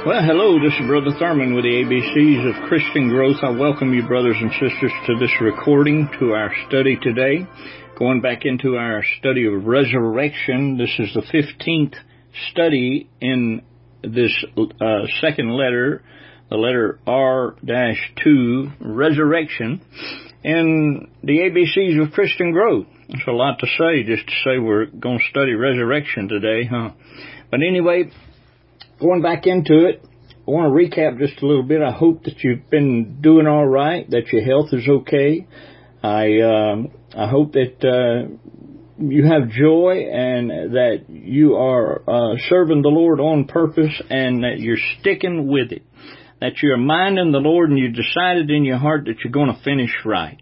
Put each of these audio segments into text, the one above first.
Well, hello, this is Brother Thurman with the ABCs of Christian Growth. I welcome you, brothers and sisters, to this recording, to our study today. Going back into our study of resurrection, this is the 15th study in this second letter, the letter R-2, resurrection, in the ABCs of Christian Growth. It's a lot to say, just to say we're going to study resurrection today, huh? But anyway, going back into it, I want to recap just a little bit. I hope that you've been doing all right, that your health is okay. I hope that you have joy and that you are serving the Lord on purpose and that you're sticking with it, that you're minding the Lord and you decided in your heart that you're going to finish right.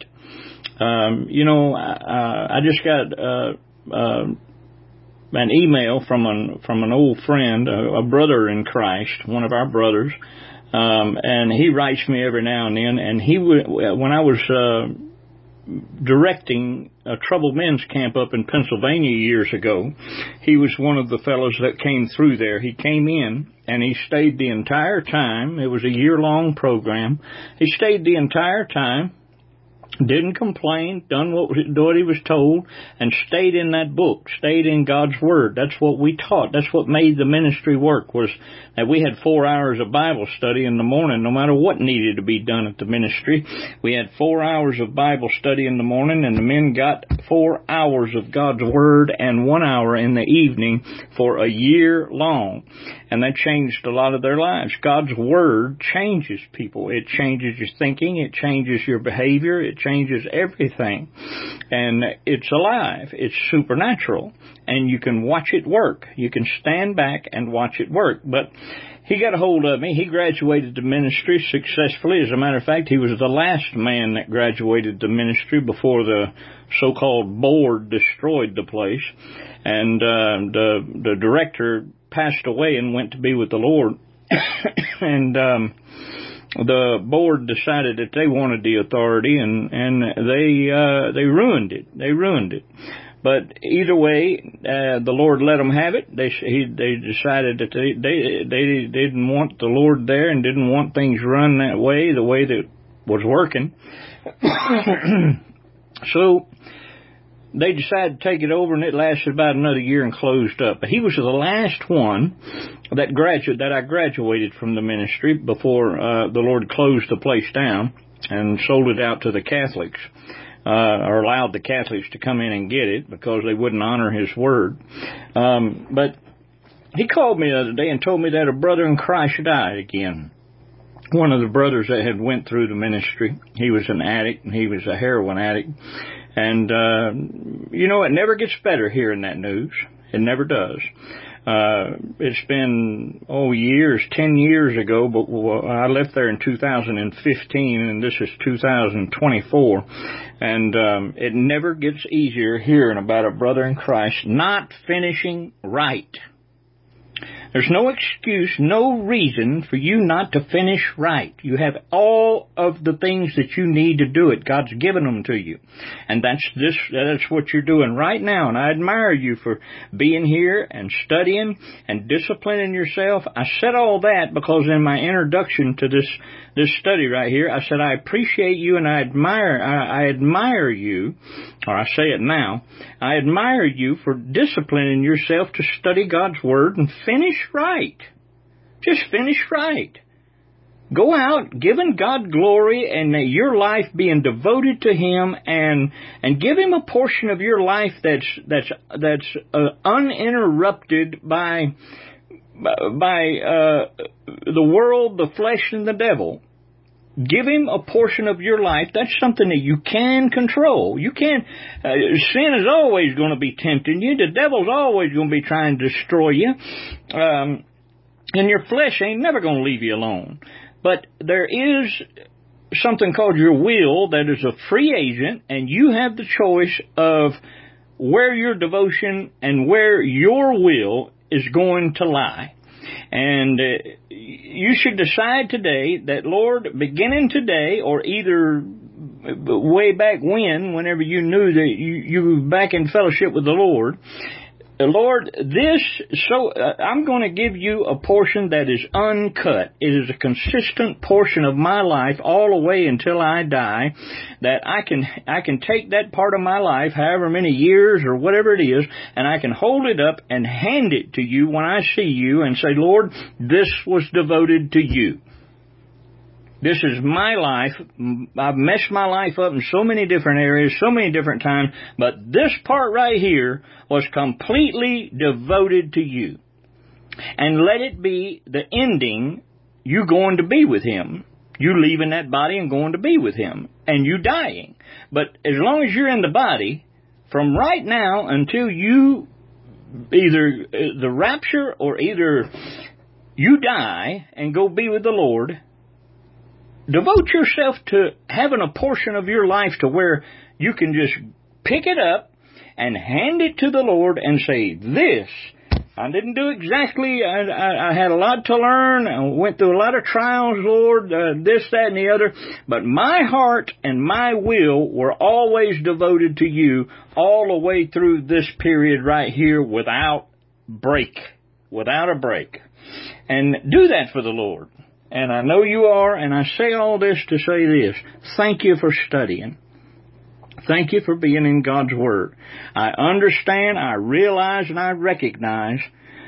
I just got an email from an old friend, a brother in Christ, one of our brothers, and he writes me every now and then. And when I was directing a troubled men's camp up in Pennsylvania years ago, he was one of the fellows that came through there. He came in and he stayed the entire time. It was a year-long program. He stayed the entire time. Didn't complain, done what he was told, and stayed in that book, stayed in God's Word. That's what we taught. That's what made the ministry work, was that we had 4 hours of Bible study in the morning, no matter what needed to be done at the ministry. We had 4 hours of Bible study in the morning, and the men got 4 hours of God's Word and 1 hour in the evening for a year long. And that changed a lot of their lives. God's Word changes people. It changes your thinking. It changes your behavior. It changes everything. And it's alive. It's supernatural. And you can watch it work. You can stand back and watch it work. But he got a hold of me. He graduated the ministry successfully. As a matter of fact, he was the last man that graduated the ministry before the so-called board destroyed the place. And the director passed away and went to be with the Lord. And the board decided that they wanted the authority, and they ruined it. They ruined it. But either way, the Lord let them have it. They decided that they didn't want the Lord there and didn't want things run that way, the way that was working. So they decided to take it over, and it lasted about another year and closed up. But he was the last one that I graduated from the ministry before the Lord closed the place down and sold it out to the Catholics, or allowed the Catholics to come in and get it because they wouldn't honor his word. But he called me the other day and told me that a brother in Christ died again. One of the brothers that had went through the ministry. He was an addict, and he was a heroin addict. And, it never gets better hearing that news. It never does. It's been, 10 years ago, but I left there in 2015, and this is 2024. And it never gets easier hearing about a brother in Christ not finishing right. There's no excuse, no reason for you not to finish right. You have all of the things that you need to do it. God's given them to you. And that's what you're doing right now. And I admire you for being here and studying and disciplining yourself. I said all that because in my introduction to this study right here, I said I appreciate you and I admire you, or I say it now, I admire you for disciplining yourself to study God's Word and finish right. Just finish right. Go out giving God glory and your life being devoted to Him, and give Him a portion of your life that's uninterrupted by the world, the flesh, and the devil. Give Him a portion of your life. That's something that you can control. You can. Sin is always going to be tempting you. The devil's always going to be trying to destroy you. And your flesh ain't never going to leave you alone. But there is something called your will that is a free agent, and you have the choice of where your devotion and where your will is going to lie. And you should decide today that, Lord, beginning today, or either way back whenever you knew that you were back in fellowship with the Lord, Lord, I'm going to give you a portion that is uncut. It is a consistent portion of my life all the way until I die, that I can take that part of my life, however many years or whatever it is, and I can hold it up and hand it to you when I see you and say, Lord, this was devoted to you. This is my life. I've messed my life up in so many different areas, so many different times, but this part right here was completely devoted to you. And let it be the ending, you going to be with Him. You leaving that body and going to be with Him. And you dying. But as long as you're in the body, from right now until you, either the rapture or either you die and go be with the Lord, devote yourself to having a portion of your life to where you can just pick it up and hand it to the Lord and say, this, I didn't do exactly, I had a lot to learn, I went through a lot of trials, Lord, this, that, and the other, but my heart and my will were always devoted to you all the way through this period right here without a break. And do that for the Lord. And I know you are, and I say all this to say this. Thank you for studying. Thank you for being in God's Word. I understand, I realize, and I recognize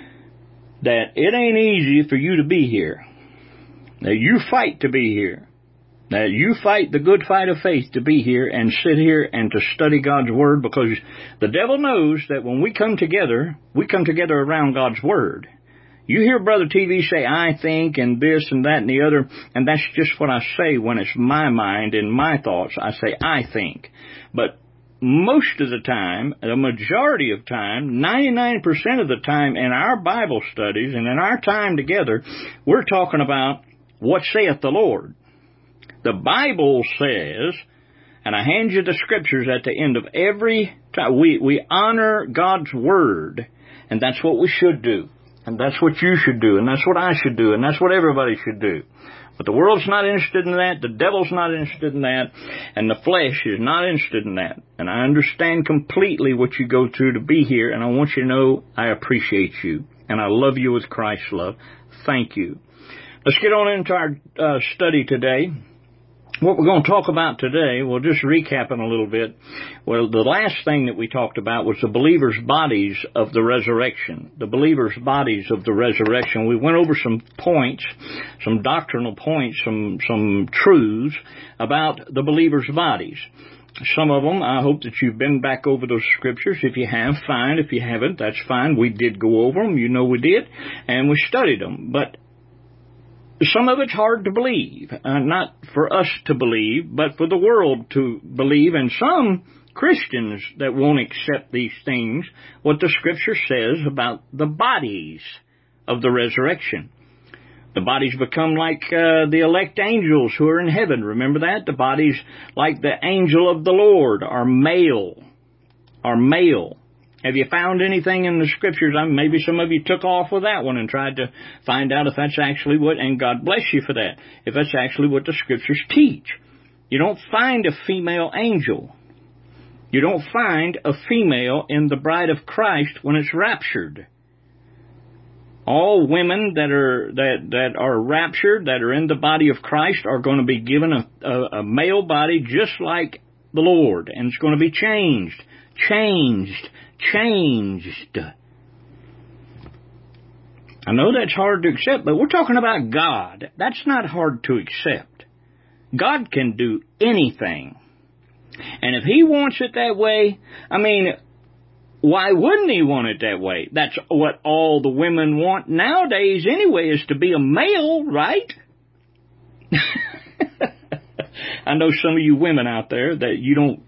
that it ain't easy for you to be here. That you fight to be here. That you fight the good fight of faith to be here and sit here and to study God's Word, because the devil knows that when we come together around God's Word. You hear Brother TV say, I think, and this and that and the other, and that's just what I say when it's my mind and my thoughts. I say, I think. But most of the time, the majority of time, 99% of the time in our Bible studies and in our time together, we're talking about what saith the Lord. The Bible says, and I hand you the scriptures at the end of every time, we honor God's Word, and that's what we should do. And that's what you should do, and that's what I should do, and that's what everybody should do. But the world's not interested in that, the devil's not interested in that, and the flesh is not interested in that. And I understand completely what you go through to be here, and I want you to know I appreciate you, and I love you with Christ's love. Thank you. Let's get on into our study today. What we're going to talk about today, we'll just recap it a little bit. Well, the last thing that we talked about was the believers' bodies of the resurrection. The believers' bodies of the resurrection. We went over some points, some doctrinal points, some truths about the believers' bodies. Some of them, I hope that you've been back over those scriptures. If you have, fine. If you haven't, that's fine. We did go over them. You know we did. And we studied them. But some of it's hard to believe, not for us to believe, but for the world to believe, and some Christians that won't accept these things, what the Scripture says about the bodies of the resurrection. The bodies become like the elect angels who are in heaven. Remember that? The bodies, like the angel of the Lord, are male. Have you found anything in the Scriptures? Maybe some of you took off with that one and tried to find out if that's actually what, and God bless you for that, if that's actually what the Scriptures teach. You don't find a female angel. You don't find a female in the bride of Christ when it's raptured. All women that are raptured, that are in the body of Christ, are going to be given a male body just like the Lord, and it's going to be changed. I know that's hard to accept, but we're talking about God. That's not hard to accept. God can do anything. And if He wants it that way, why wouldn't He want it that way? That's what all the women want nowadays anyway, is to be a male, right? I know some of you women out there that you don't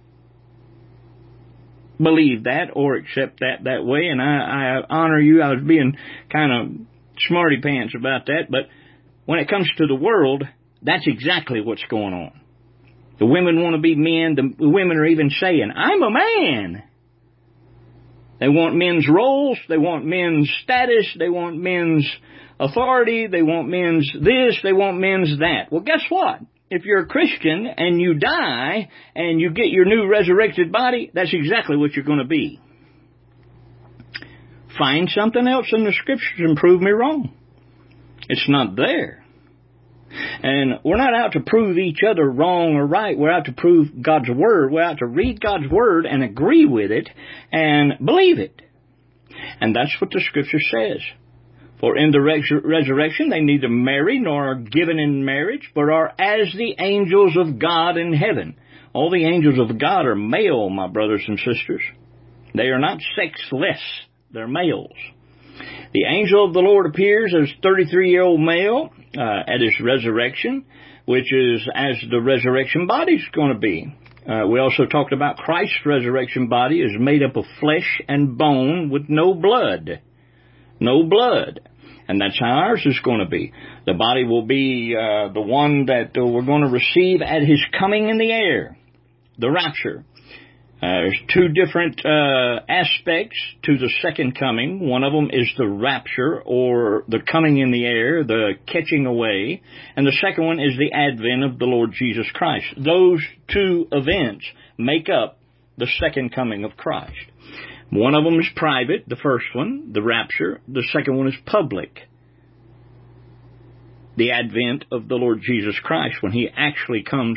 believe that or accept that way, and I honor you. I was being kind of smarty pants about that, but when it comes to the world, that's exactly what's going on. The women want to be men. The women are even saying, I'm a man. They want men's roles. They want men's status. They want men's authority. They want men's this. They want men's that. Well, guess what? If you're a Christian and you die and you get your new resurrected body, that's exactly what you're going to be. find something else in the Scriptures and prove me wrong. It's not there. And we're not out to prove each other wrong or right. We're out to prove God's Word. We're out to read God's Word and agree with it and believe it. And that's what the Scripture says. For in the resurrection they neither marry nor are given in marriage, but are as the angels of God in heaven. All the angels of God are male, my brothers and sisters. They are not sexless. They're males. The angel of the Lord appears as 33-year-old male at his resurrection, which is as the resurrection body is going to be. We also talked about Christ's resurrection body is made up of flesh and bone with no blood. No blood. And that's how ours is going to be. The body will be the one that we're going to receive at his coming in the air, the rapture. There's two different aspects to the second coming. One of them is the rapture, or the coming in the air, the catching away. And the second one is the advent of the Lord Jesus Christ. Those two events make up the second coming of Christ. One of them is private, the first one, the rapture. The second one is public, the advent of the Lord Jesus Christ, when he actually comes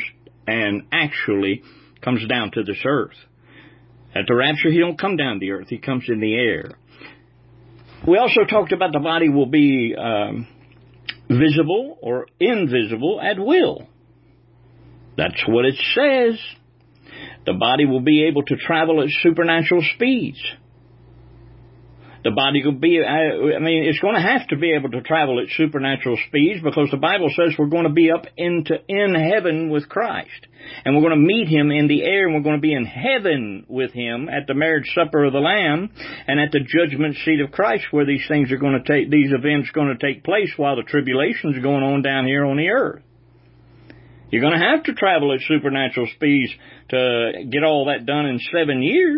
down to this earth. At the rapture, he don't come down to the earth. He comes in the air. We also talked about the body will be visible or invisible at will. That's what it says. The body will be able to travel at supernatural speeds. The body will be, it's going to have to be able to travel at supernatural speeds, because the Bible says we're going to be up in heaven with Christ. And we're going to meet him in the air, and we're going to be in heaven with him at the marriage supper of the Lamb and at the judgment seat of Christ, where these events are going to take place while the tribulation's going on down here on the earth. You're going to have to travel at supernatural speeds to get all that done in 7 years.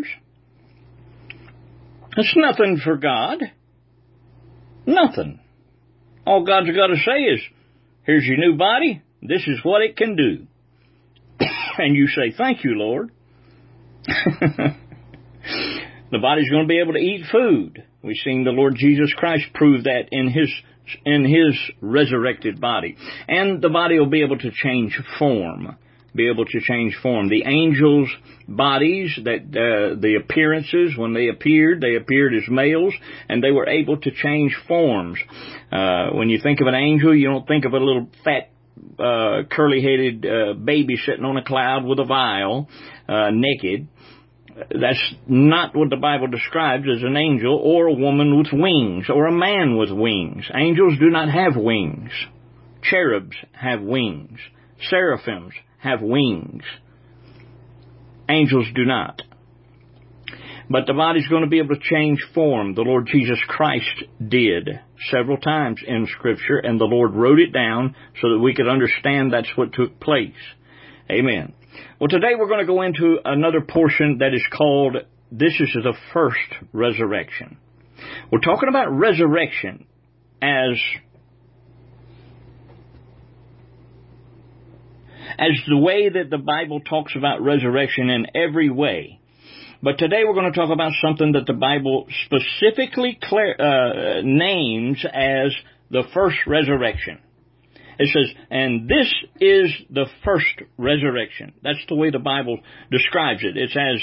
It's nothing for God. Nothing. All God's got to say is, here's your new body. This is what it can do. And you say, thank you, Lord. The body's going to be able to eat food. We've seen the Lord Jesus Christ prove that in his resurrected body. And the body will be able to change form. The angels' bodies, the appearances, when they appeared as males, and they were able to change forms. When you think of an angel, you don't think of a little fat, curly-headed baby sitting on a cloud with a vial, naked. That's not what the Bible describes as an angel, or a woman with wings, or a man with wings. Angels do not have wings. Cherubs have wings. Seraphims have wings. Angels do not. But the body's going to be able to change form. The Lord Jesus Christ did several times in Scripture, and the Lord wrote it down so that we could understand that's what took place. Amen. Well, today we're going to go into another portion that is called, this is the first resurrection. We're talking about resurrection as the way that the Bible talks about resurrection in every way. But today we're going to talk about something that the Bible specifically names as the first resurrection. It says, and this is the first resurrection. That's the way the Bible describes it. It says,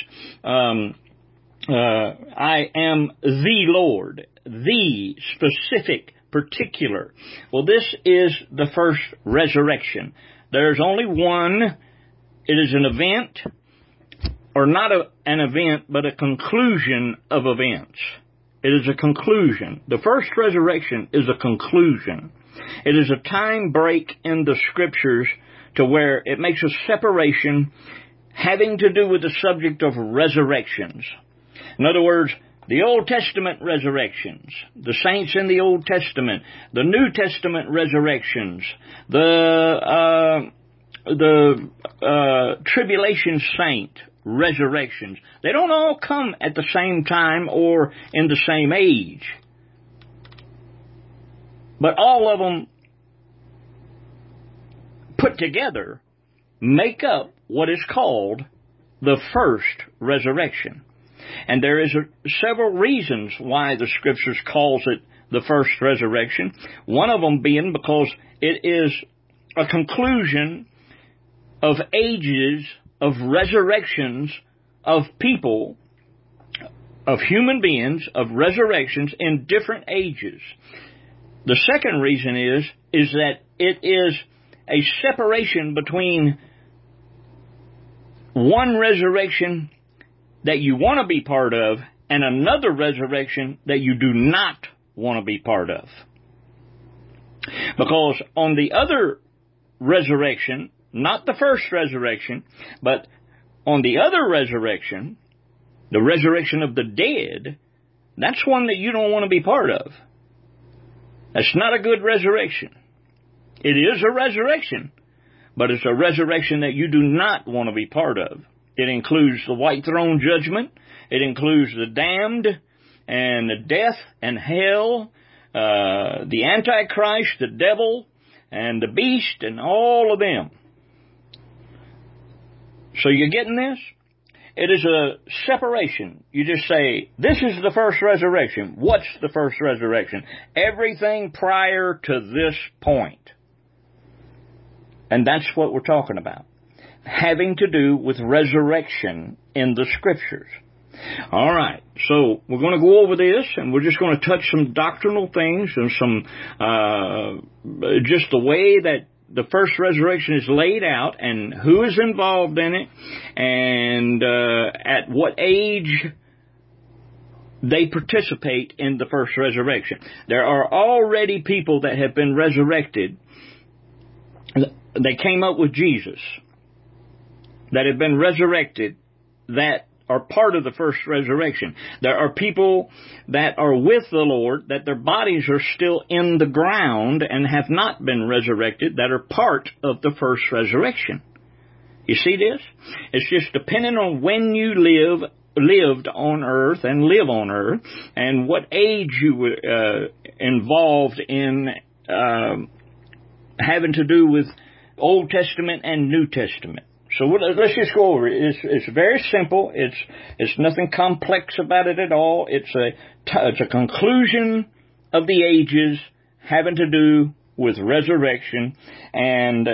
I am the Lord, the specific, particular. Well, this is the first resurrection. There's only one. It is an event, or not an event, but a conclusion of events. It is a conclusion. The first resurrection is a conclusion. It is a time break in the Scriptures to where it makes a separation having to do with the subject of resurrections. In other words, the Old Testament resurrections, the saints in the Old Testament, the New Testament resurrections, the tribulation saint resurrections. They don't all come at the same time or in the same age. But all of them put together make up what is called the first resurrection. And there is several reasons why the Scriptures calls it the first resurrection. One of them being because it is a conclusion of ages of resurrections of people, of human beings, of resurrections in different ages. The second reason is that it is a separation between one resurrection that you want to be part of and another resurrection that you do not want to be part of. Because on the other resurrection, not the first resurrection, but on the other resurrection, the resurrection of the dead, that's one that you don't want to be part of. That's not a good resurrection. It is a resurrection, but it's a resurrection that you do not want to be part of. It includes the white throne judgment. It includes the damned and the death and hell, the Antichrist, the devil, and the beast, and all of them. So you're getting this? It is a separation. You just say, this is the first resurrection. What's the first resurrection? Everything prior to this point. And that's what we're talking about. Having to do with resurrection in the Scriptures. All right, so we're going to go over this, and we're just going to touch some doctrinal things and some, just the way that the first resurrection is laid out and who is involved in it and at what age they participate in the first resurrection. There are already people that have been resurrected. They came up with Jesus, that have been resurrected, that are part of the first resurrection. There are people that are with the Lord, that their bodies are still in the ground and have not been resurrected, that are part of the first resurrection. You see this? It's just depending on when you lived on earth and live on earth, and what age you were involved in having to do with Old Testament and New Testament. So let's just go over it. It's very simple. It's nothing complex about it at all. It's a conclusion of the ages having to do with resurrection, and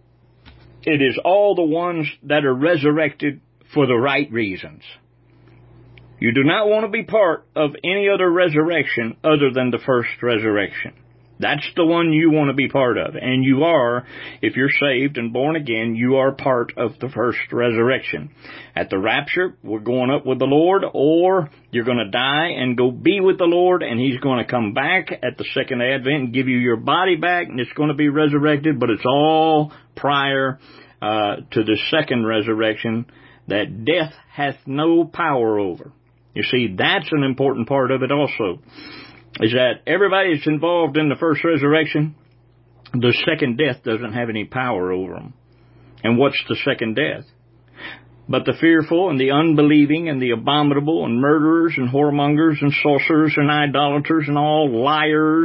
it is all the ones that are resurrected for the right reasons. You do not want to be part of any other resurrection other than the first resurrection. That's the one you want to be part of. And you are, if you're saved and born again, you are part of the first resurrection. At the rapture, we're going up with the Lord, or you're going to die and go be with the Lord, and He's going to come back at the second advent and give you your body back, and it's going to be resurrected, but it's all prior to the second resurrection that death hath no power over. You see, that's an important part of it also. Is that everybody that's involved in the first resurrection, the second death doesn't have any power over them. And what's the second death? But the fearful and the unbelieving and the abominable and murderers and whoremongers and sorcerers and idolaters and all liars.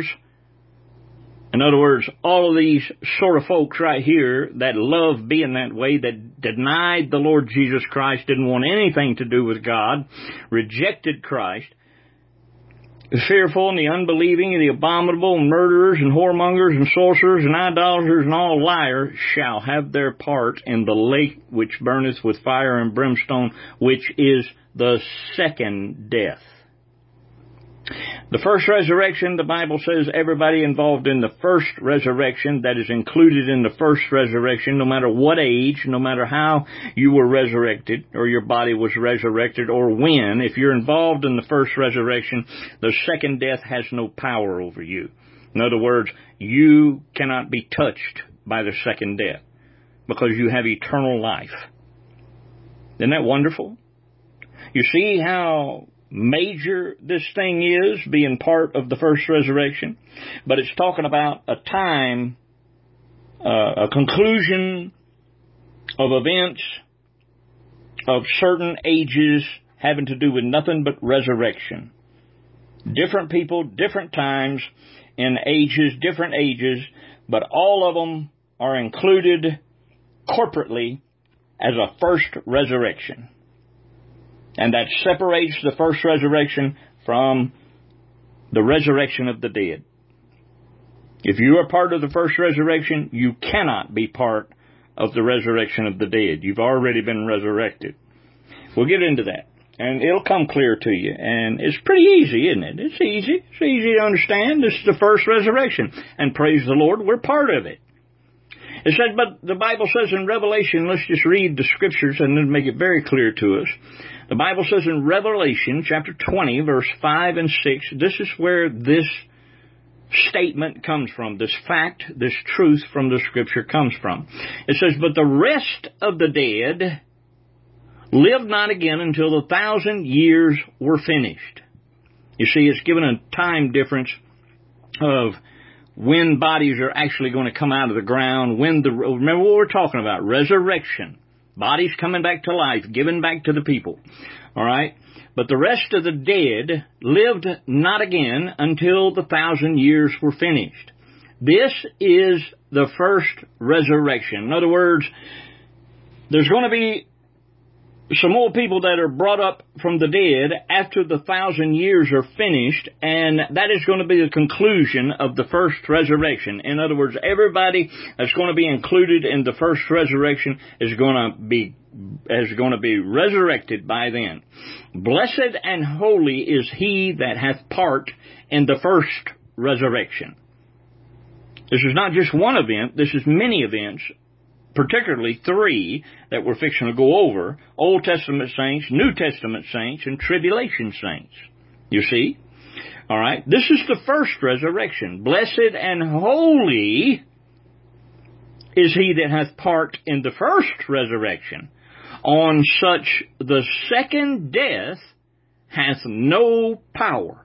In other words, all of these sort of folks right here that love being that way, that denied the Lord Jesus Christ, didn't want anything to do with God, rejected Christ. The fearful and the unbelieving and the abominable and murderers and whoremongers and sorcerers and idolaters and all liars shall have their part in the lake which burneth with fire and brimstone, which is the second death. The first resurrection, the Bible says everybody involved in the first resurrection, that is included in the first resurrection, no matter what age, no matter how you were resurrected, or your body was resurrected, or when, if you're involved in the first resurrection, the second death has no power over you. In other words, you cannot be touched by the second death, because you have eternal life. Isn't that wonderful? You see how major this thing is, being part of the first resurrection, but it's talking about a time, a conclusion of events of certain ages having to do with nothing but resurrection. Different people, different times, in ages, different ages, but all of them are included corporately as a first resurrection. And that separates the first resurrection from the resurrection of the dead. If you are part of the first resurrection, you cannot be part of the resurrection of the dead. You've already been resurrected. We'll get into that, and it'll come clear to you. And it's pretty easy, isn't it? It's easy. It's easy to understand. This is the first resurrection. And praise the Lord, we're part of it. It says, but the Bible says in Revelation, let's just read the scriptures and then make it very clear to us. The Bible says in Revelation chapter 20, verse 5 and 6, this is where this statement comes from, this fact, this truth from the scripture comes from. It says, but the rest of the dead lived not again until the 1,000 years were finished. You see, it's given a time difference of when bodies are actually going to come out of the ground, remember what we're talking about, resurrection. Bodies coming back to life, given back to the people. All right? But the rest of the dead lived not again until the 1,000 years were finished. This is the first resurrection. In other words, there's going to be some more people that are brought up from the dead after the 1,000 years are finished, and that is going to be the conclusion of the first resurrection. In other words, everybody that's going to be included in the first resurrection is going to be resurrected by then. Blessed and holy is he that hath part in the first resurrection. This is not just one event, this is many events, particularly 3 that we're fixing to go over: Old Testament saints, New Testament saints, and tribulation saints. You see? All right? This is the first resurrection. Blessed and holy is he that hath part in the first resurrection. On such the second death hath no power.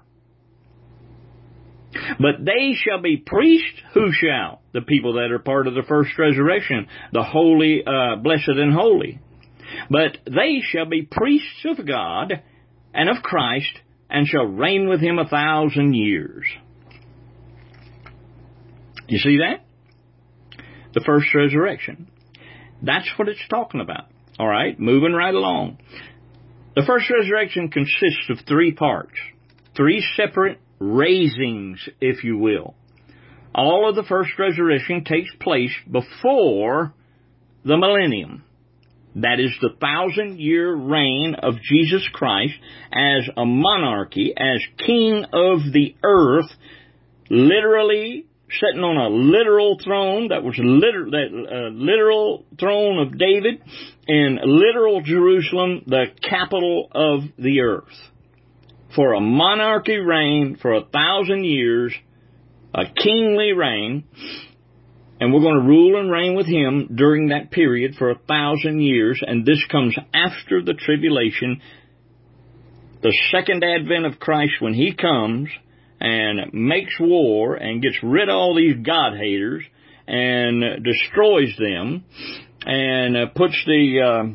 But they shall be priests. Who shall? The people that are part of the first resurrection, the holy, blessed and holy. But they shall be priests of God and of Christ, and shall reign with him 1,000 years. You see that? The first resurrection. That's what it's talking about. All right, moving right along. The first resurrection consists of 3 parts, 3 separate raisings, if you will. All of the first resurrection takes place before the millennium. That is the 1,000-year reign of Jesus Christ as a monarchy, as king of the earth, literally sitting on a literal throne. That was literal throne of David in literal Jerusalem, the capital of the earth. For a monarchy reign for 1,000 years, a kingly reign, and we're going to rule and reign with him during that period for 1,000 years, and this comes after the tribulation, the second advent of Christ, when he comes and makes war and gets rid of all these God-haters and destroys them and puts the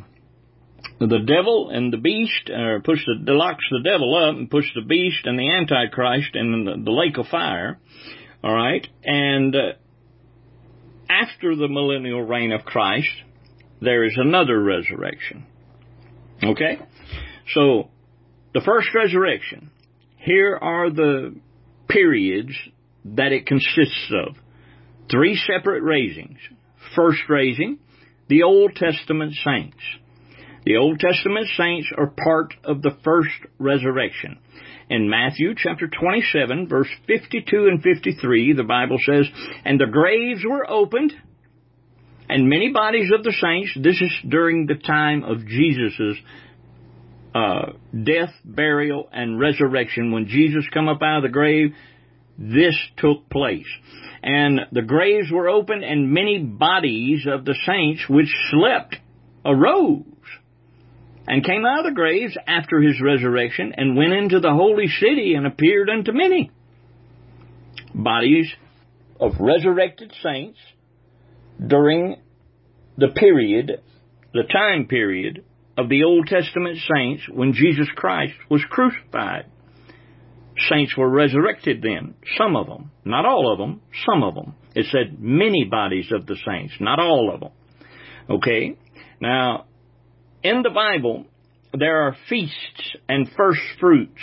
devil and the beast, locks the devil up and puts the beast and the Antichrist in the lake of fire. All right? And after the millennial reign of Christ, there is another resurrection. Okay? So, the first resurrection. Here are the periods that it consists of. 3 separate raisings. First raising, the Old Testament saints. The Old Testament saints are part of the first resurrection. In Matthew chapter 27, verse 52 and 53, the Bible says, and the graves were opened, and many bodies of the saints, this is during the time of Jesus' death, burial, and resurrection. When Jesus come up out of the grave, this took place. And the graves were opened, and many bodies of the saints which slept arose, and came out of the graves after his resurrection, and went into the holy city, and appeared unto many. Bodies of resurrected saints during the period, the time period of the Old Testament saints when Jesus Christ was crucified. Saints were resurrected then. Some of them. Not all of them. Some of them. It said many bodies of the saints. Not all of them. Okay? Now, in the Bible, there are feasts and first fruits.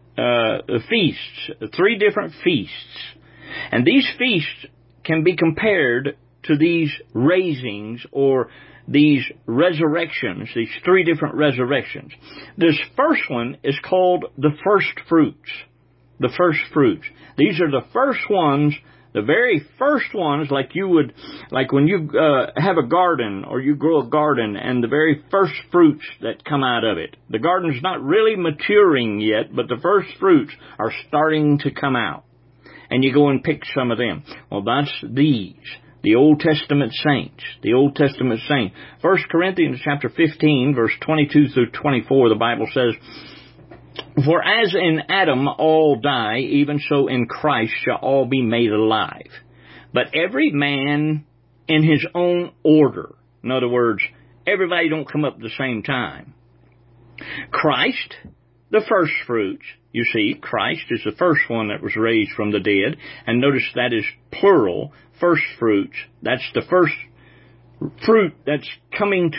Feasts, 3 different feasts. And these feasts can be compared to these raisings or these resurrections, these 3 different resurrections. This first one is called the first fruits. The first fruits. These are the first ones, the very first ones, like when you have a garden or you grow a garden and the very first fruits that come out of it. The garden's not really maturing yet, but the first fruits are starting to come out. And you go and pick some of them. Well, that's these. The Old Testament saints. The Old Testament saints. 1 Corinthians chapter 15, verse 22 through 24, the Bible says, "For as in Adam all die, even so in Christ shall all be made alive. But every man in his own order." In other words, everybody don't come up at the same time. Christ, the first fruits. You see, Christ is the first one that was raised from the dead. And notice that is plural, first fruits. That's the first fruit that's coming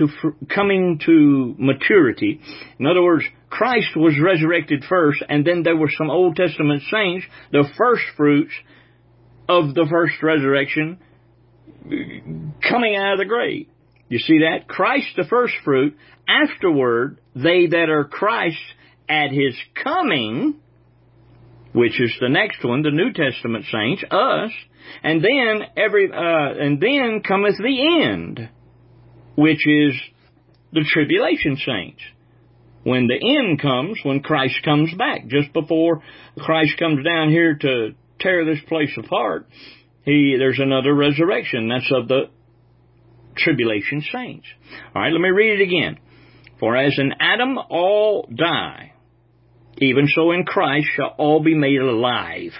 to maturity. In other words, Christ was resurrected first, and then there were some Old Testament saints, the first fruits of the first resurrection, coming out of the grave. You see that? Christ the first fruit. Afterward, they that are Christ at His coming, which is the next one, the New Testament saints, us, and then cometh the end, which is the tribulation saints. When the end comes, when Christ comes back, just before Christ comes down here to tear this place apart, there's another resurrection. That's of the tribulation saints. All right, let me read it again. "For as in Adam all die, even so in Christ shall all be made alive.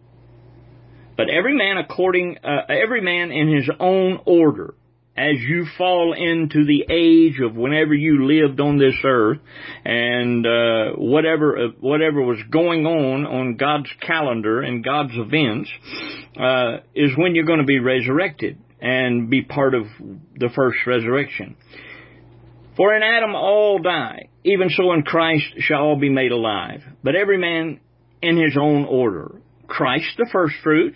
But every man in his own order." As you fall into the age of whenever you lived on this earth, and whatever was going on God's calendar and God's events, is when you're going to be resurrected and be part of the first resurrection. "For in Adam all die, even so in Christ shall all be made alive. But every man in his own order. Christ the first fruits,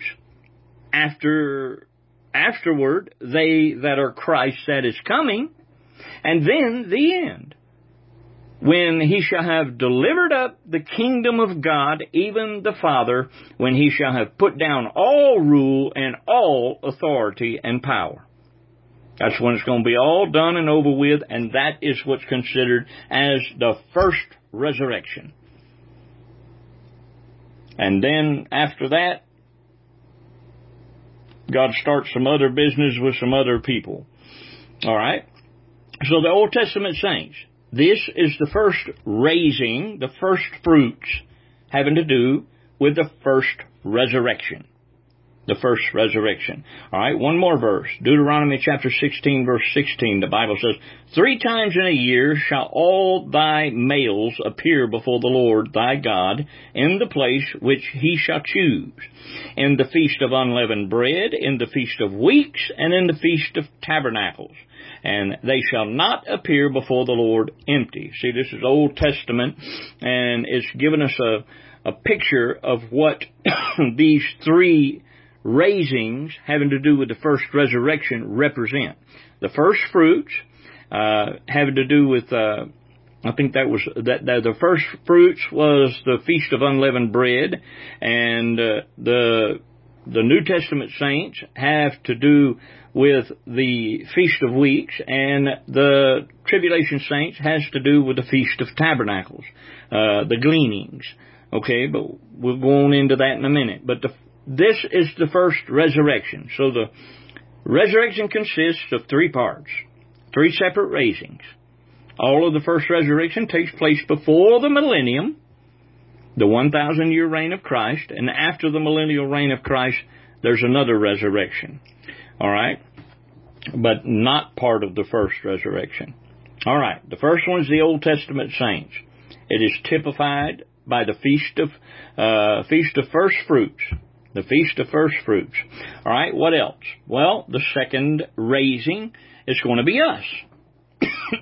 afterward, they that are Christ at His coming, and then the end, when He shall have delivered up the kingdom of God, even the Father, when He shall have put down all rule and all authority and power." That's when it's going to be all done and over with, and that is what's considered as the first resurrection. And then after that, God starts some other business with some other people. All right? So the Old Testament saints, this is the first raising, the first fruits, having to do with the first resurrection. The first resurrection. All right, one more verse. Deuteronomy chapter 16, verse 16. The Bible says, "3 times in a year shall all thy males appear before the Lord thy God in the place which He shall choose, in the feast of unleavened bread, in the feast of weeks, and in the feast of tabernacles. And they shall not appear before the Lord empty." See, this is Old Testament, and it's given us a picture of what these 3 raisings having to do with the first resurrection represent. The first fruits having to do with I think that was the first fruits was the Feast of Unleavened Bread, and the New Testament saints have to do with the Feast of Weeks, and the Tribulation saints has to do with the Feast of Tabernacles, the gleanings. Okay, but we'll go on into that in a minute. But this is the first resurrection. So the resurrection consists of 3 parts, 3 separate raisings. All of the first resurrection takes place before the millennium, the 1,000-year reign of Christ, and after the millennial reign of Christ, there's another resurrection. All right? But not part of the first resurrection. All right, the first one is the Old Testament saints. It is typified by the Feast of First Fruits. The Feast of First Fruits. All right, what else? Well, the second raising is going to be us.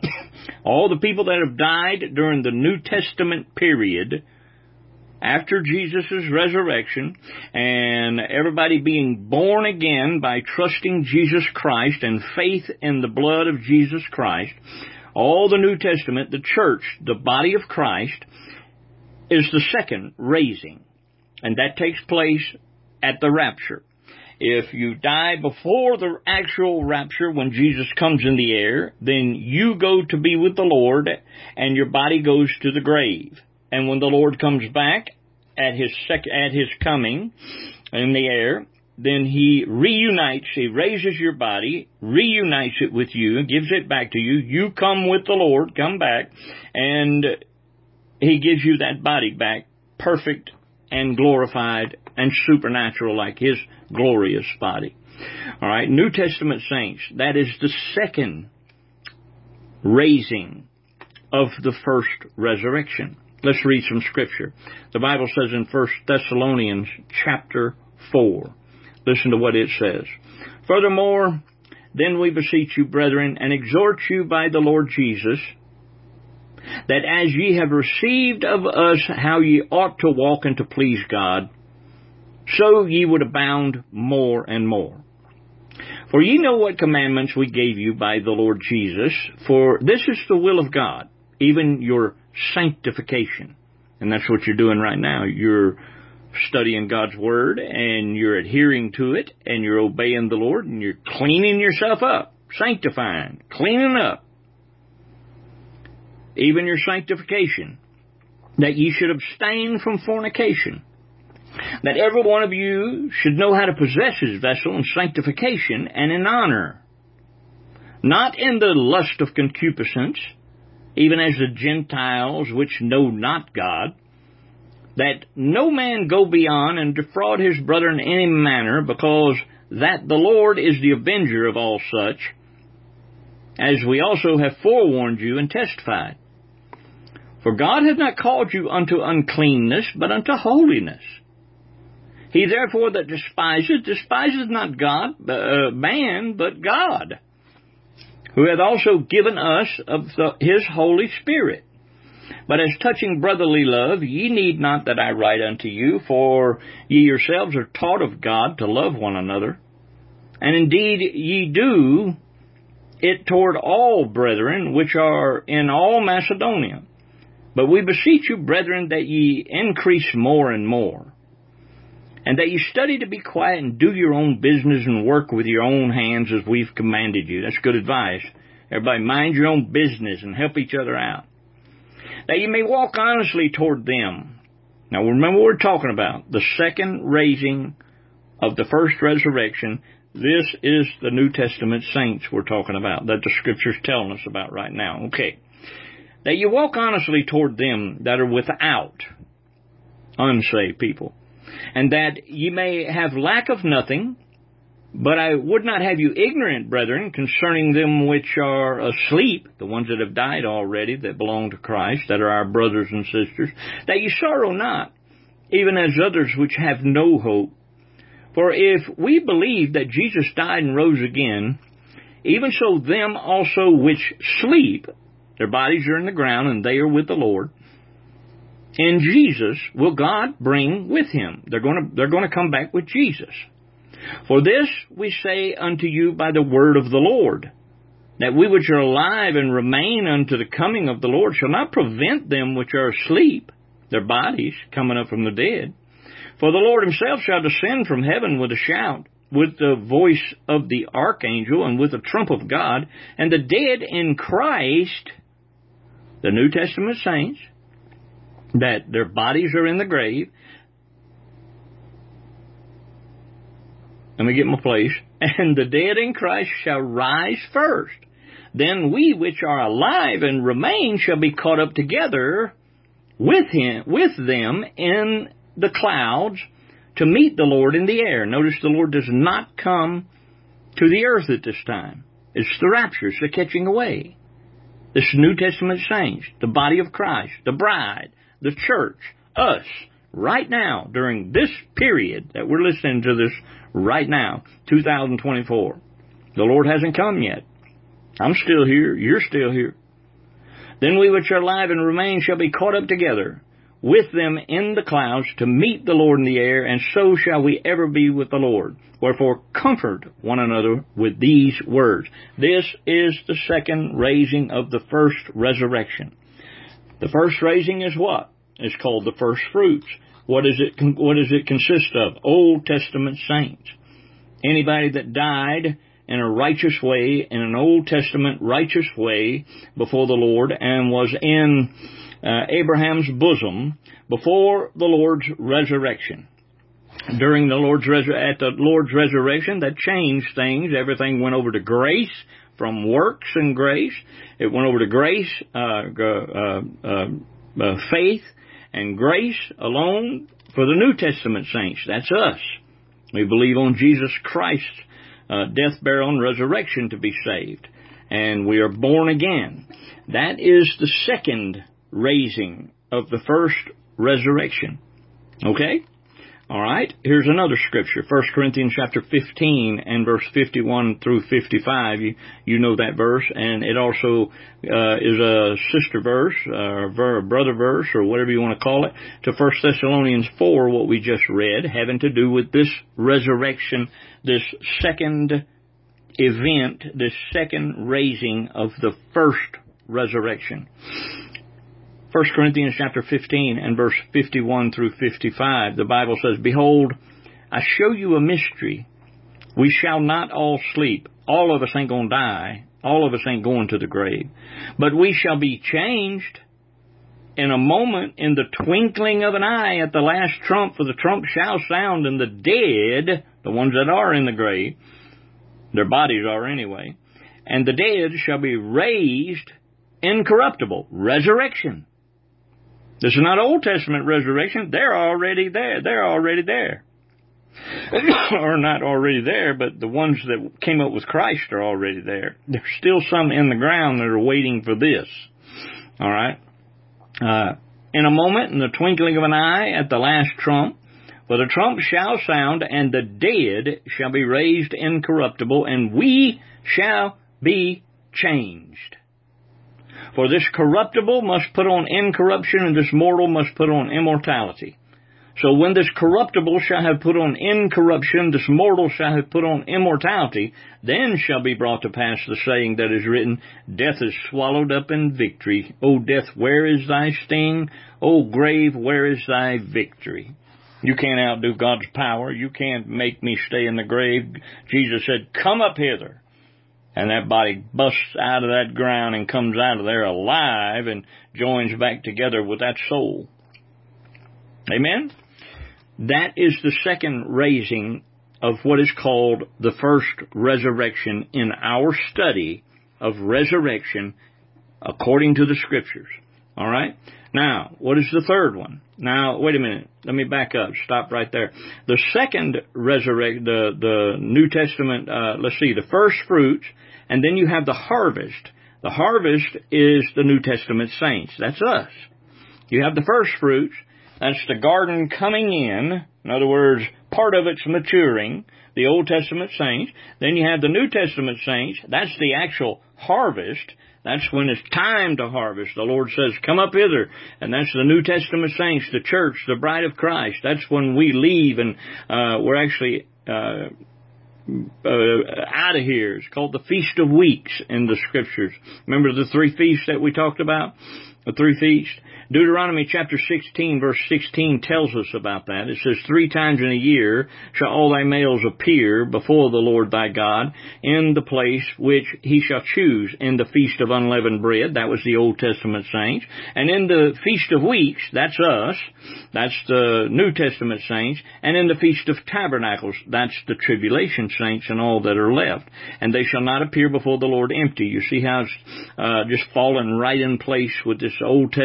All the people that have died during the New Testament period, after Jesus' resurrection, and everybody being born again by trusting Jesus Christ and faith in the blood of Jesus Christ, all the New Testament, the church, the body of Christ, is the second raising. And that takes place at the rapture. If you die before the actual rapture, when Jesus comes in the air, then you go to be with the Lord, and your body goes to the grave. And when the Lord comes back at his coming in the air, then he reunites, he raises your body, reunites it with you, and gives it back to you. You come with the Lord, come back, and he gives you that body back, perfect and glorified and supernatural like his glorious body. All right, New Testament saints, that is the second raising of the first resurrection. Let's read some scripture. The Bible says in 1 Thessalonians chapter 4. Listen to what it says. Furthermore, then we beseech you, brethren, and exhort you by the Lord Jesus, that as ye have received of us how ye ought to walk and to please God, so ye would abound more and more. For ye know what commandments we gave you by the Lord Jesus, for this is the will of God, even your sanctification. And that's what you're doing right now. You're studying God's Word, and you're adhering to it, and you're obeying the Lord, and you're cleaning yourself up, sanctifying, cleaning up. Even your sanctification, that ye should abstain from fornication, that every one of you should know how to possess his vessel in sanctification and in honor, not in the lust of concupiscence, even as the Gentiles which know not God, that no man go beyond and defraud his brother in any manner, because that the Lord is the avenger of all such, as we also have forewarned you and testified. For God hath not called you unto uncleanness, but unto holiness. He therefore that despiseth not God, man, but God, who hath also given us of his Holy Spirit. But as touching brotherly love, ye need not that I write unto you, for ye yourselves are taught of God to love one another. And indeed ye do it toward all brethren which are in all Macedonia. But we beseech you, brethren, that ye increase more and more, and that ye study to be quiet and do your own business and work with your own hands as we've commanded you. That's good advice. Everybody mind your own business and help each other out. That ye may walk honestly toward them. Now remember what we're talking about. The second raising of the first resurrection. This is the New Testament saints we're talking about, that the Scripture's telling us about right now. Okay. That you walk honestly toward them that are without, unsaved people, and that ye may have lack of nothing. But I would not have you ignorant, brethren, concerning them which are asleep, the ones that have died already, that belong to Christ, that are our brothers and sisters, that ye sorrow not, even as others which have no hope. For if we believe that Jesus died and rose again, even so them also which sleep, their bodies are in the ground, and they are with the Lord, in Jesus will God bring with him. They're going to come back with Jesus. For this we say unto you by the word of the Lord, that we which are alive and remain unto the coming of the Lord shall not prevent them which are asleep, their bodies coming up from the dead. For the Lord himself shall descend from heaven with a shout, with the voice of the archangel, and with the trump of God, and the dead in Christ, the New Testament saints, that their bodies are in the grave. Let me get my place. And the dead in Christ shall rise first. Then we which are alive and remain shall be caught up together with them in the clouds to meet the Lord in the air. Notice the Lord does not come to the earth at this time. It's the rapture. It's the catching away. This New Testament saints, the body of Christ, the bride, the church, us, right now, during this period that we're listening to this right now, 2024. The Lord hasn't come yet. I'm still here. You're still here. Then we which are alive and remain shall be caught up together with them in the clouds to meet the Lord in the air, and so shall we ever be with the Lord. Wherefore comfort one another with these words. This is the second raising of the first resurrection. The first raising is what? It's called the first fruits. What does it consist of? Old Testament saints. Anybody that died in a righteous way, in an Old Testament righteous way before the Lord, and was in Abraham's bosom before the Lord's resurrection. During the at the Lord's resurrection, that changed things. Everything went over to grace, from works and grace. It went over to grace, faith and grace alone for the New Testament saints. That's us. We believe on Jesus Christ's death, burial, and resurrection to be saved. And we are born again. That is the second raising of the first resurrection. Okay? All right. Here's another scripture. 1 Corinthians chapter 15 and verse 51 through 55. You know that verse. And it also is a sister verse, or a brother verse, or whatever you want to call it, to 1 Thessalonians 4, what we just read, having to do with this resurrection, this second event, this second raising of the first resurrection. 1 Corinthians chapter 15 and verse 51 through 55, the Bible says, Behold, I show you a mystery. We shall not all sleep. All of us ain't going to die. All of us ain't going to the grave. But we shall be changed in a moment, in the twinkling of an eye, at the last trump, for the trump shall sound, and the dead, the ones that are in the grave, their bodies are anyway, and the dead shall be raised incorruptible. Resurrection. This is not Old Testament resurrection. They're already there. They're already there. Or not already there, but the ones that came up with Christ are already there. There's still some in the ground that are waiting for this. All right? In a moment, in the twinkling of an eye, at the last trump, for the trump shall sound, and the dead shall be raised incorruptible, and we shall be changed. For this corruptible must put on incorruption, and this mortal must put on immortality. So when this corruptible shall have put on incorruption, this mortal shall have put on immortality, then shall be brought to pass the saying that is written, Death is swallowed up in victory. O death, where is thy sting? O grave, where is thy victory? You can't outdo God's power. You can't make me stay in the grave. Jesus said, Come up hither. And that body busts out of that ground and comes out of there alive and joins back together with that soul. Amen? That is the second raising of what is called the first resurrection in our study of resurrection according to the Scriptures. All right? Now, what is the third one? Now, wait a minute. Let me back up. Stop right there. The second the New Testament, the first fruits, and then you have the harvest. The harvest is the New Testament saints. That's us. You have the first fruits. That's the garden coming in. In other words, part of it's maturing, the Old Testament saints. Then you have the New Testament saints. That's the actual harvest. That's when it's time to harvest. The Lord says, come up hither. And that's the New Testament saints, the church, the bride of Christ. That's when we leave and we're actually out of here. It's called the Feast of Weeks in the Scriptures. Remember the three feasts that we talked about? The three feasts? Deuteronomy chapter 16, verse 16 tells us about that. It says, 3 times in a year shall all thy males appear before the Lord thy God in the place which he shall choose in the Feast of Unleavened Bread. That was the Old Testament saints. And in the Feast of Weeks, that's us. That's the New Testament saints. And in the Feast of Tabernacles, that's the tribulation saints and all that are left. And they shall not appear before the Lord empty. You see how it's just fallen right in place with this Old Testament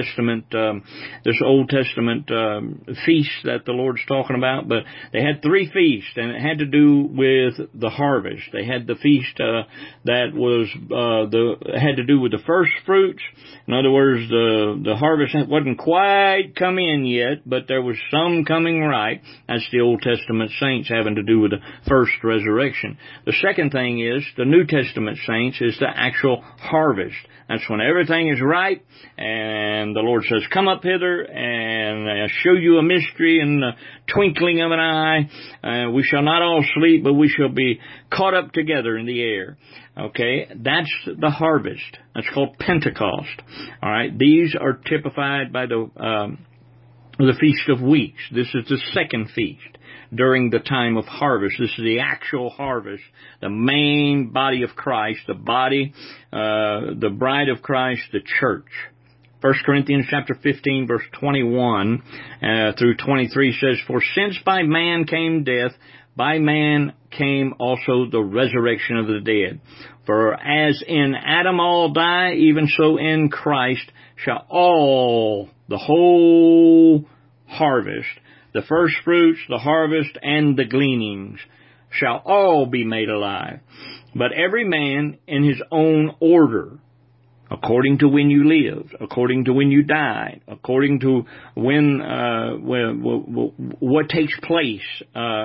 feast that the Lord's talking about, but they had 3 feasts, and it had to do with the harvest. They had the feast that was had to do with the first fruits. In other words, the harvest wasn't quite come in yet, but there was some coming right. That's the Old Testament saints having to do with the first resurrection. The second thing is the New Testament saints is the actual harvest. That's when everything is right, and the Lord says, "Come up hither, and I'll show you a mystery in the twinkling of an eye. We shall not all sleep, but we shall be caught up together in the air." Okay, that's the harvest. That's called Pentecost. All right, these are typified by the Feast of Weeks. This is the second feast during the time of harvest. This is the actual harvest, the main body of Christ, the bride of Christ, the church. 1 Corinthians chapter 15, verse 21 through 23 says, "For since by man came death, by man came also the resurrection of the dead. For as in Adam all die, even so in Christ shall all," the whole harvest, "the first fruits, the harvest, and the gleanings, shall all be made alive. But every man in his own order, according to when you lived, according to when you died, according to when what takes place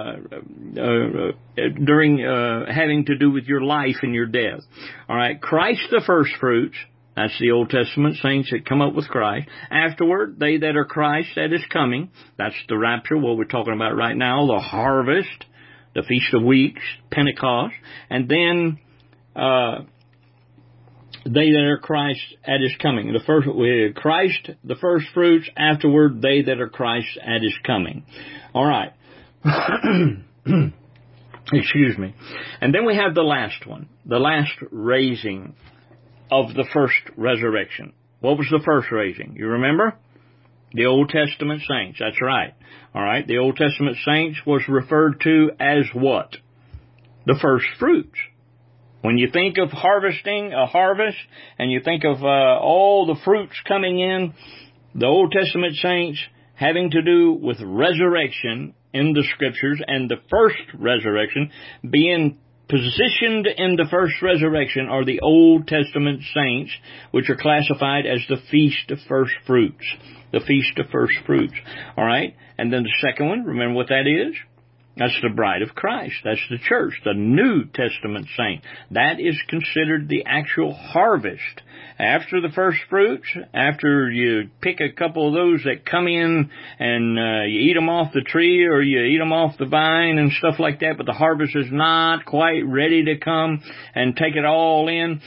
during having to do with your life and your death." All right, Christ the first fruits. That's the Old Testament saints that come up with Christ. Afterward, they that are Christ that is coming. That's the rapture, what we're talking about right now, the harvest, the Feast of Weeks, Pentecost. And then they that are Christ at His coming. Christ, the first fruits. Afterward, they that are Christ at His coming. All right. Excuse me. And then we have the last one, the last raising of the first resurrection. What was the first raising? You remember? The Old Testament saints. That's right. All right. The Old Testament saints was referred to as what? The first fruits. When you think of harvesting, a harvest, and you think of all the fruits coming in, the Old Testament saints having to do with resurrection in the Scriptures, and the first resurrection being positioned in the first resurrection are the Old Testament saints, which are classified as the Feast of First Fruits. The Feast of First Fruits. All right? And then the second one, remember what that is? That's the bride of Christ. That's the church, the New Testament saint. That is considered the actual harvest. After the first fruits, after you pick a couple of those that come in and you eat them off the tree or you eat them off the vine and stuff like that, but the harvest is not quite ready to come and take it all in,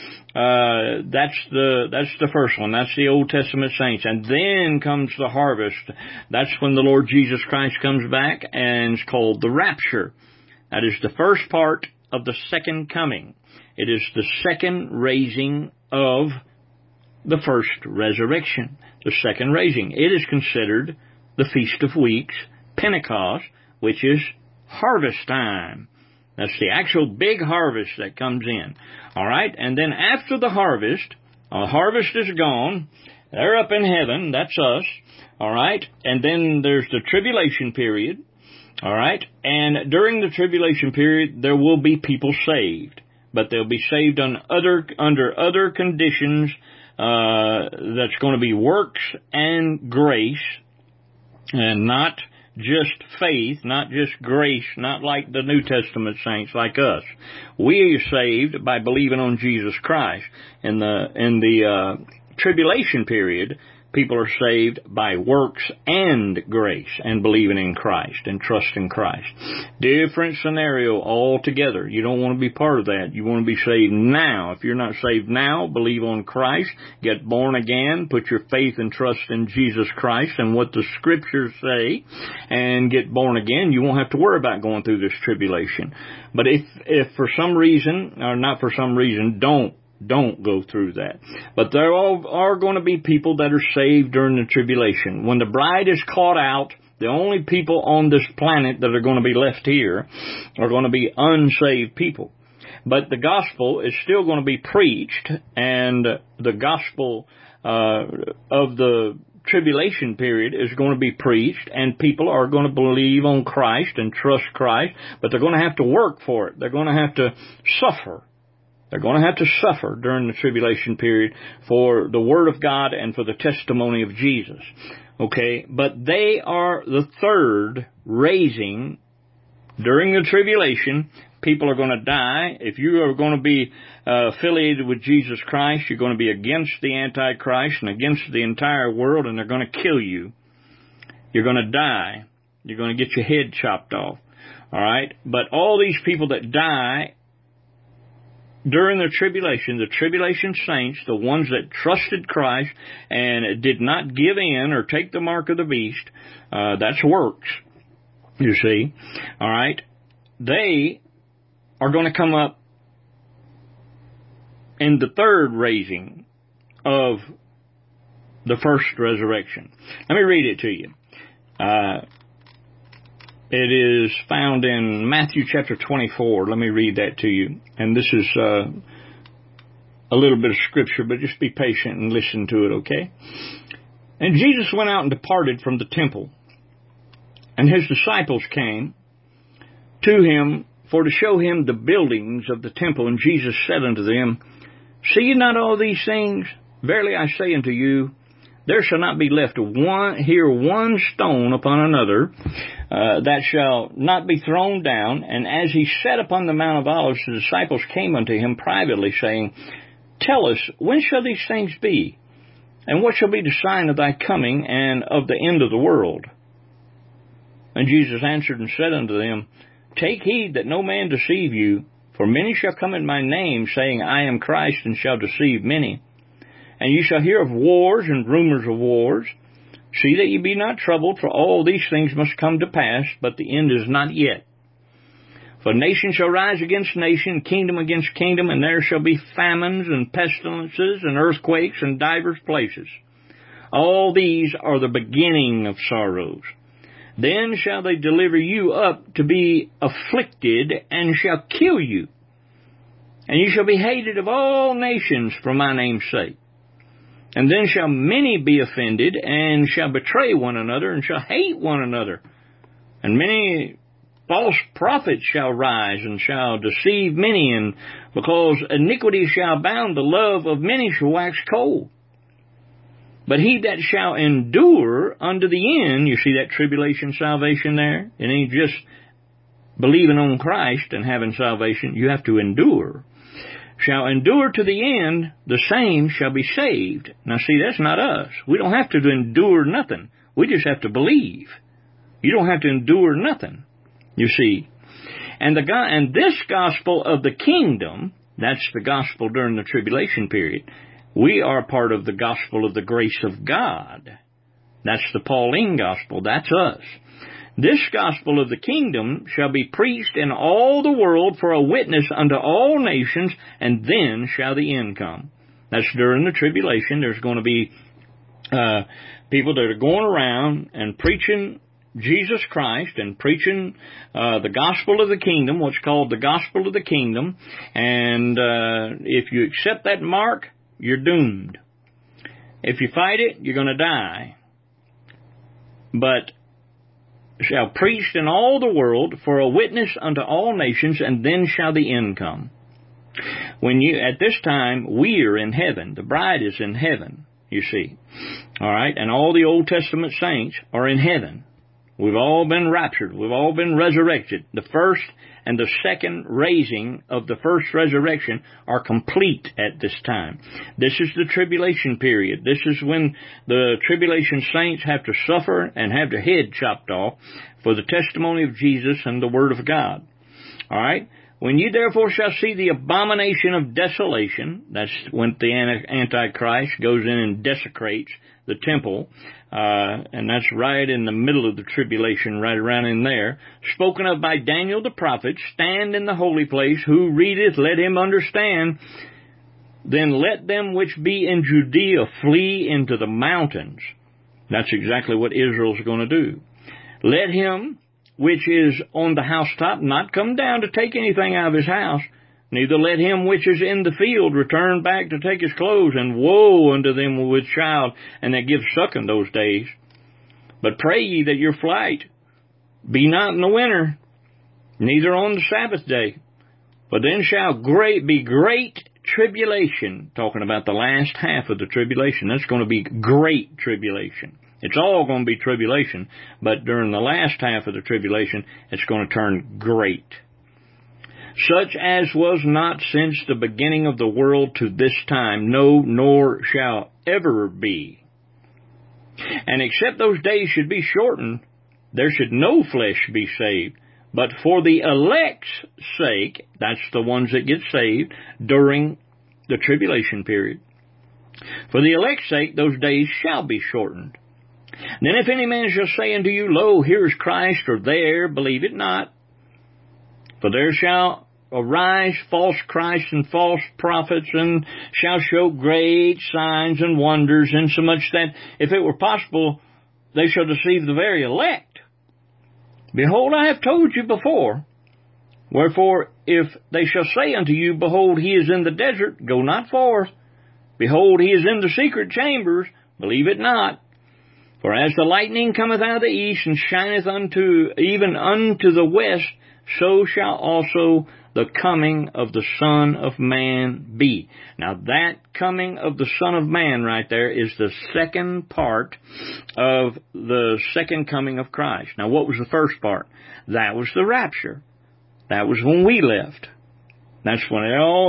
that's the first one. That's the Old Testament saints. And then comes the harvest. That's when the Lord Jesus Christ comes back, and it's called the rapture. That is the first part of the second coming. It is the second raising of the first resurrection. The second raising. It is considered the Feast of Weeks, Pentecost, which is harvest time. That's the actual big harvest that comes in. All right? And then after the harvest is gone. They're up in heaven. That's us. All right? And then there's the tribulation period. All right? And during the tribulation period, there will be people saved. But they'll be saved under other conditions. That's going to be works and grace. And not just faith, not just grace, not like the New Testament saints like us. We are saved by believing on Jesus Christ. In the tribulation period, people are saved by works and grace and believing in Christ and trusting Christ. Different scenario altogether. You don't want to be part of that. You want to be saved now. If you're not saved now, believe on Christ, get born again, put your faith and trust in Jesus Christ and what the Scriptures say, and get born again. You won't have to worry about going through this tribulation. But if for some reason, or not for some reason, don't go through that. But there are going to be people that are saved during the tribulation. When the bride is caught out, the only people on this planet that are going to be left here are going to be unsaved people. But the gospel is still going to be preached, and the gospel of the tribulation period is going to be preached, and people are going to believe on Christ and trust Christ, but they're going to have to work for it. They're going to have to suffer. They're going to have to suffer during the tribulation period for the Word of God and for the testimony of Jesus. Okay? But they are the third raising during the tribulation. People are going to die. If you are going to be affiliated with Jesus Christ, you're going to be against the Antichrist and against the entire world, and they're going to kill you. You're going to die. You're going to get your head chopped off. All right? But all these people that die during the tribulation saints, the ones that trusted Christ and did not give in or take the mark of the beast, that's works, you see. All right? They are going to come up in the third raising of the first resurrection. Let me read it to you. It is found in Matthew chapter 24. Let me read that to you. And this is a little bit of scripture, but just be patient and listen to it, okay? And Jesus went out and departed from the temple, and his disciples came to him for to show him the buildings of the temple. And Jesus said unto them, See ye not all these things? Verily I say unto you, there shall not be left one stone upon another that shall not be thrown down. And as he sat upon the Mount of Olives, the disciples came unto him privately, saying, Tell us, when shall these things be? And what shall be the sign of thy coming and of the end of the world? And Jesus answered and said unto them, Take heed that no man deceive you, for many shall come in my name, saying, I am Christ, and shall deceive many. And ye shall hear of wars and rumors of wars. See that ye be not troubled, for all these things must come to pass, but the end is not yet. For nation shall rise against nation, kingdom against kingdom, and there shall be famines and pestilences and earthquakes in divers places. All these are the beginning of sorrows. Then shall they deliver you up to be afflicted, and shall kill you. And you shall be hated of all nations for my name's sake. And then shall many be offended, and shall betray one another, and shall hate one another. And many false prophets shall rise, and shall deceive many, and because iniquity shall abound, the love of many shall wax cold. But he that shall endure unto the end, you see that tribulation salvation there? It ain't just believing on Christ and having salvation. You have to endure. Shall endure to the end, the same shall be saved. Now see, that's not us. We don't have to endure nothing. We just have to believe. You don't have to endure nothing, you see. And this gospel of the kingdom, that's the gospel during the tribulation period. We are part of the gospel of the grace of God. That's the Pauline gospel. That's us. This gospel of the kingdom shall be preached in all the world for a witness unto all nations, and then shall the end come. That's during the tribulation. There's going to be people that are going around and preaching Jesus Christ and preaching the gospel of the kingdom, what's called the gospel of the kingdom. And if you accept that mark, you're doomed. If you fight it, you're going to die. But shall preach in all the world for a witness unto all nations, and then shall the end come. At this time, we are in heaven. The bride is in heaven, you see. All right? And all the Old Testament saints are in heaven. We've all been raptured. We've all been resurrected. The first and the second raising of the first resurrection are complete at this time. This is the tribulation period. This is when the tribulation saints have to suffer and have their head chopped off for the testimony of Jesus and the Word of God. All right? When you therefore shall see the abomination of desolation, that's when the Antichrist goes in and desecrates the temple, and that's right in the middle of the tribulation, right around in there, spoken of by Daniel the prophet, stand in the holy place, who readeth, let him understand. Then let them which be in Judea flee into the mountains. That's exactly what Israel's going to do. Let him which is on the housetop not come down to take anything out of his house, Neither let him which is in the field return back to take his clothes, and woe unto them with child, and that give suck in those days. But pray ye that your flight be not in the winter, neither on the Sabbath day. For then shall be great tribulation, talking about the last half of the tribulation. That's going to be great tribulation. It's all going to be tribulation, but during the last half of the tribulation, it's going to turn great. Such as was not since the beginning of the world to this time, no, nor shall ever be. And except those days should be shortened, there should no flesh be saved. But for the elect's sake, that's the ones that get saved during the tribulation period, for the elect's sake, those days shall be shortened. Then if any man shall say unto you, Lo, here is Christ, or there, believe it not. For there shall arise false Christs and false prophets, and shall show great signs and wonders, insomuch that, if it were possible, they shall deceive the very elect. Behold, I have told you before. Wherefore, if they shall say unto you, Behold, he is in the desert, go not forth. Behold, he is in the secret chambers, believe it not. For as the lightning cometh out of the east, and shineth even unto the west, so shall also the coming of the Son of Man be. Now that coming of the Son of Man right there is the second part of the second coming of Christ. Now what was the first part? That was the rapture. That was when we left. That's when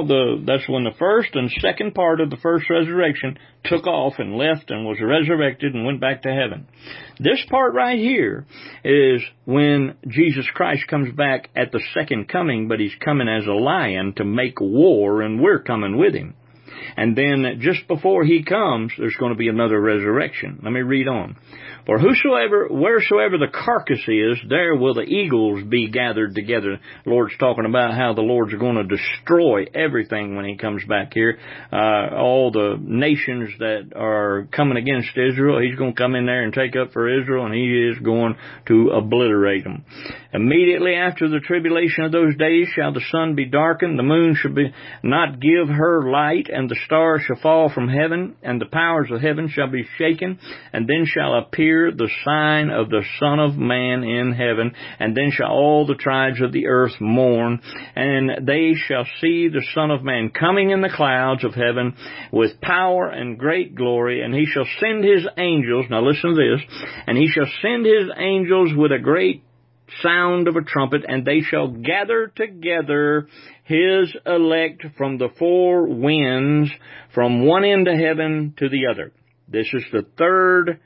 the first and second part of the first resurrection took off and left and was resurrected and went back to heaven. This part right here is when Jesus Christ comes back at the second coming, but he's coming as a lion to make war, and we're coming with him. And then just before he comes, there's going to be another resurrection. Let me read on. For wheresoever the carcass is, there will the eagles be gathered together. The Lord's talking about how the Lord's going to destroy everything when he comes back here. All the nations that are coming against Israel, he's going to come in there and take up for Israel, and he is going to obliterate them. Immediately after the tribulation of those days shall the sun be darkened, the moon shall not give her light, and the stars shall fall from heaven, and the powers of heaven shall be shaken, and then shall appear the sign of the Son of Man in heaven, and then shall all the tribes of the earth mourn, and they shall see the Son of Man coming in the clouds of heaven with power and great glory, and he shall send his angels, now listen to this, and he shall send his angels with a great sound of a trumpet, and they shall gather together his elect from the four winds, from one end of heaven to the other. This is the third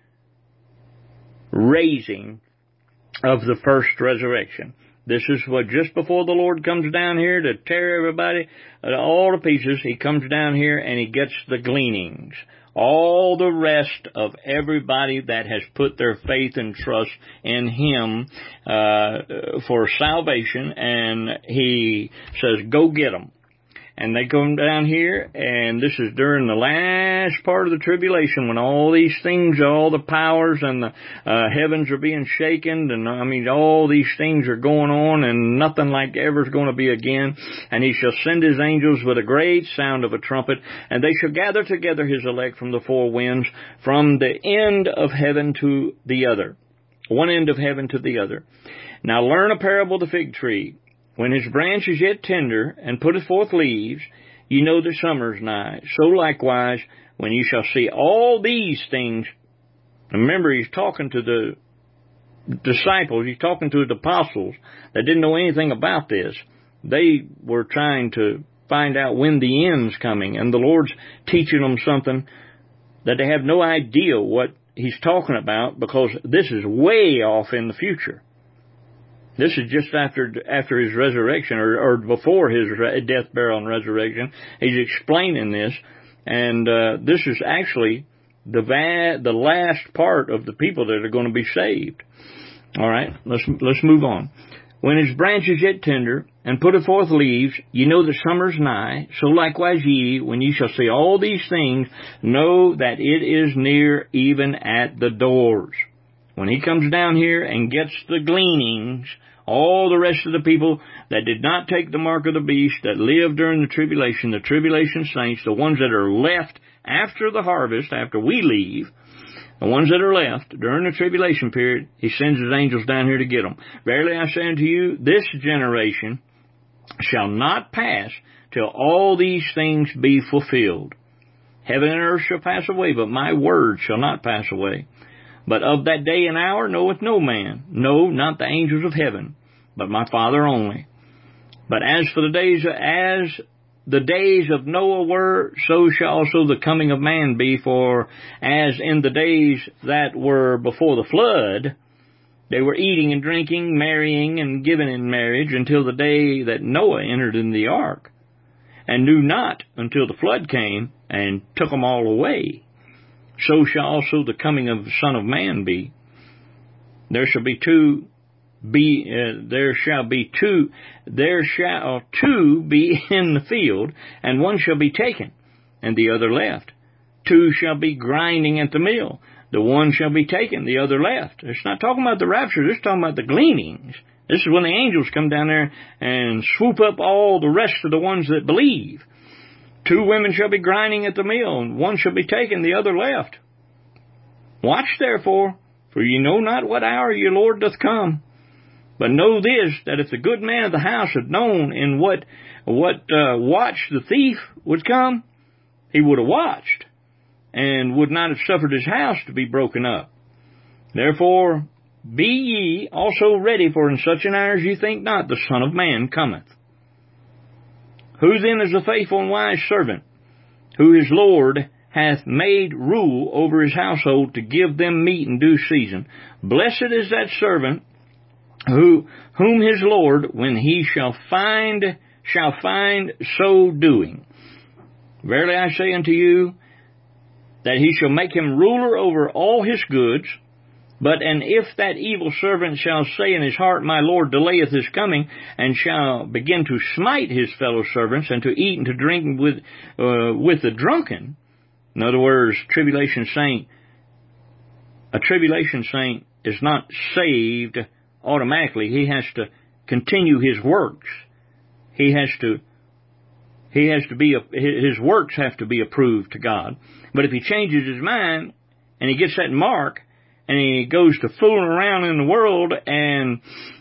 raising of the first resurrection. This is what just before the Lord comes down here to tear everybody all to pieces, he comes down here and he gets the gleanings. All the rest of everybody that has put their faith and trust in him for salvation, and he says, go get them. And they come down here, and this is during the last part of the tribulation when all these things, all the powers and the heavens are being shaken, and all these things are going on, and nothing like ever is going to be again. And he shall send his angels with a great sound of a trumpet, and they shall gather together his elect from the four winds, from the end of heaven to the other. One end of heaven to the other. Now learn a parable of the fig tree. When his branch is yet tender, and putteth forth leaves, you know that summer is nigh. So likewise, when you shall see all these things, remember he's talking to the disciples, he's talking to the apostles that didn't know anything about this. They were trying to find out when the end's coming, and the Lord's teaching them something that they have no idea what he's talking about, because this is way off in the future. This is just after his resurrection, or before his death, burial, and resurrection. He's explaining this, and this is actually the last part of the people that are going to be saved. All right, let's move on. When his branch is yet tender, and putteth forth leaves, ye know that summer's nigh. So likewise ye, when ye shall see all these things, know that it is near, even at the doors. when he comes down here and gets the gleanings, all the rest of the people that did not take the mark of the beast, that lived during the tribulation saints, the ones that are left after the harvest, after we leave, the ones that are left during the tribulation period, he sends his angels down here to get them. Verily I say unto you, this generation shall not pass till all these things be fulfilled. Heaven and earth shall pass away, but my word shall not pass away. But of that day and hour knoweth no man, no, not the angels of heaven, but my Father only. But as for the days of Noah were, so shall also the coming of man be. For as in the days that were before the flood, they were eating and drinking, marrying and giving in marriage, until the day that Noah entered in the ark, and knew not until the flood came and took them all away. So shall also the coming of the Son of Man be. There shall two be in the field, and one shall be taken, and the other left. Two shall be grinding at the mill. The one shall be taken, the other left. It's not talking about the rapture. It's talking about the gleanings. This is when the angels come down there and swoop up all the rest of the ones that believe. Two women shall be grinding at the mill, and one shall be taken, the other left. Watch therefore, for ye know not what hour your Lord doth come. But know this, that if the good man of the house had known in what watch the thief would come, he would have watched, and would not have suffered his house to be broken up. Therefore be ye also ready, for in such an hour as ye think not, the Son of Man cometh. Who then is a faithful and wise servant, who his Lord hath made rule over his household, to give them meat in due season? Blessed is that servant whom his Lord, when he shall find so doing. Verily I say unto you, that he shall make him ruler over all his goods. And if that evil servant shall say in his heart, my Lord delayeth his coming, and shall begin to smite his fellow servants, and to eat and to drink with the drunken. In other words, a tribulation saint is not saved automatically. He has to continue his works. His works have to be approved to God. But if he changes his mind and he gets that mark and he goes to fooling around in the world and